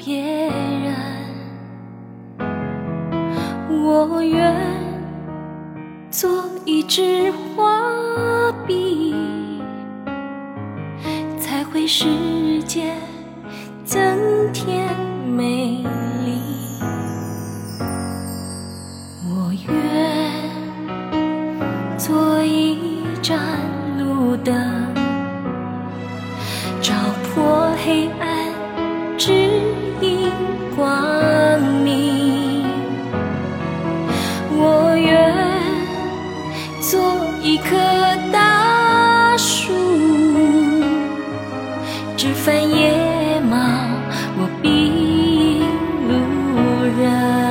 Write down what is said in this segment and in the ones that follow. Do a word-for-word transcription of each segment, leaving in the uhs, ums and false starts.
别人。我愿做一支花笔，彩绘世界，增添美丽。我愿做一盏路灯，照破黑暗，指引光明。我愿做一棵大树，枝繁叶茂，我必引路人。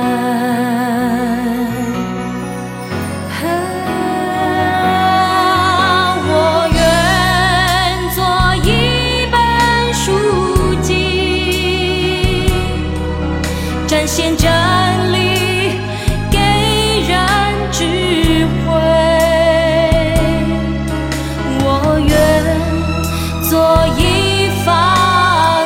我愿做一本书籍，展现真理，给人智慧。我愿做一方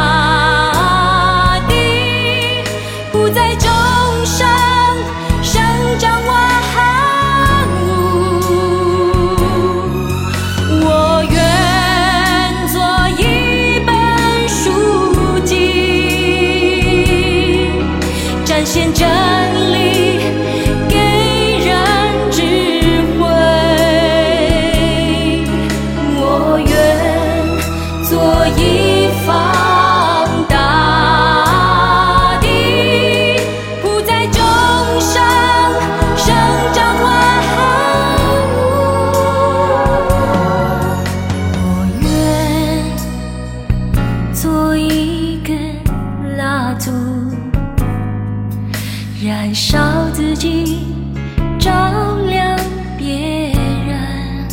大地，不在众生生长万物。我愿做一本书籍，展现真理，给人智慧。我愿做一方大地，不在众生生长万物。我愿做一根蜡烛，燃烧自己，照亮别人。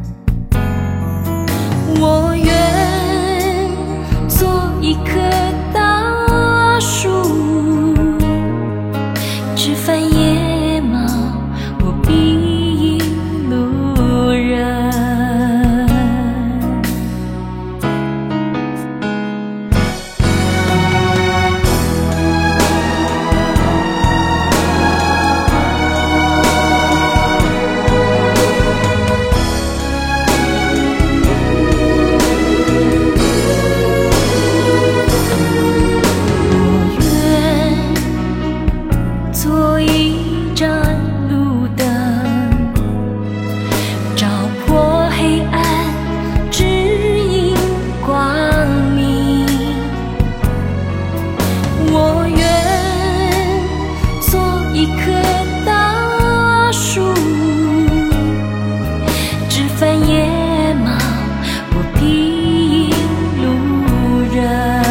我愿做一棵大树，枝繁叶茂，我必引路人。做一盏路灯，照破黑暗，指引光明。我愿做一棵大树，枝繁叶茂，我必引路人。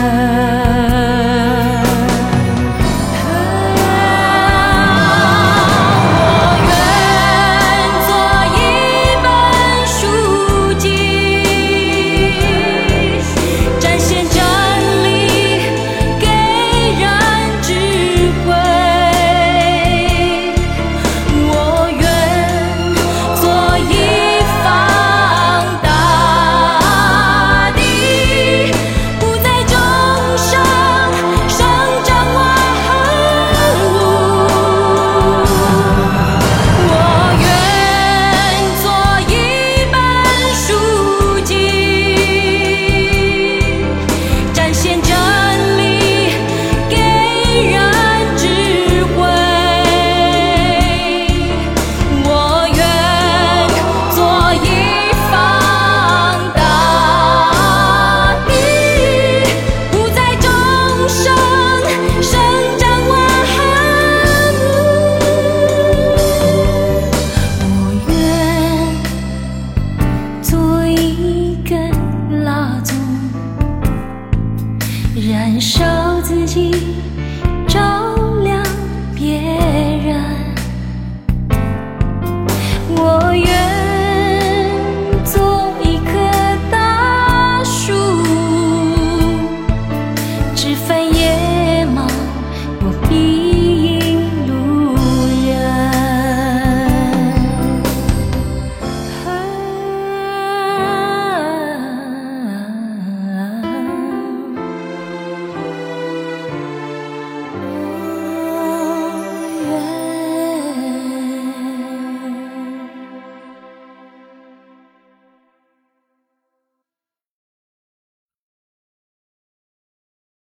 燃烧自己，照亮别人。